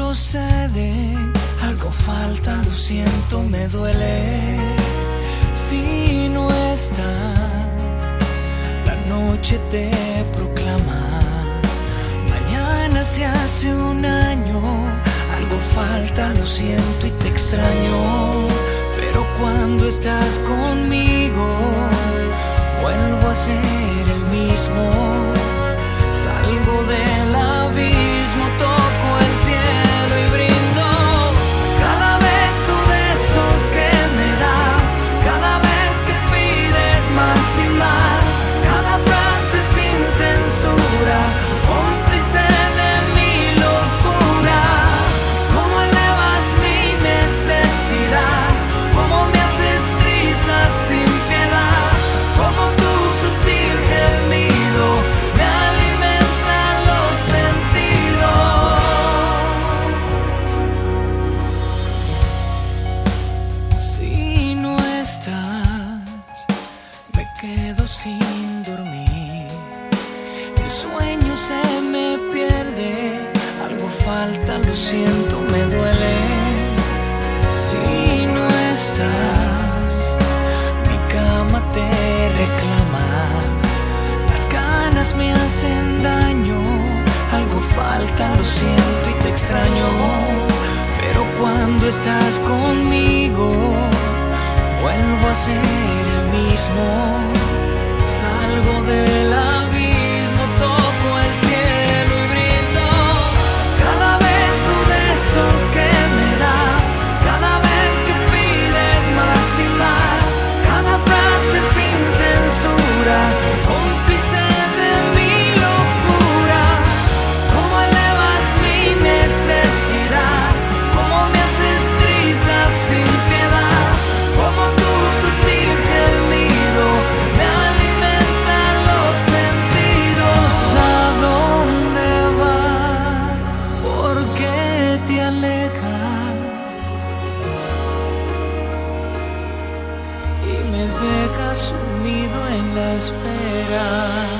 procede, algo falta, lo siento, me duele. Si no estás, la noche te proclama. Mañana se hace un año, algo falta, lo siento y te extraño. Pero cuando estás conmigo, vuelvo a ser el mismo. Salgo del abismo, toco el cielo y brindo. Cada beso de esos que me das, cada vez que pides más y más, cada frase sin censura, cómplice de mi locura. Cómo elevas mi necesidad, cómo me haces trizas sin piedad, cómo tu sutil gemido me alimenta los sentidos. Si no estás, me quedo sin dormir. El sueño se me pierde, algo falta, lo siento, me duele. Si no estás, mi cama te reclama. Las ganas me hacen daño, algo falta, lo siento y te extraño. Pero cuando estás conmigo, vuelvo a ser el mismo. Salgo del abismo, toco el cielo y brindo. Cada beso de esos que me das, cada vez que pides más y más, cada frase sin censura, cómplice de mi locura. Cómo elevas mi necesidad, cómo me haces trizas sin piedad, cómo tu sutil gemido me alimenta los sentidos. ¿A dónde vas? ¿Por qué te alejas? Y me dejas sumido en la espera.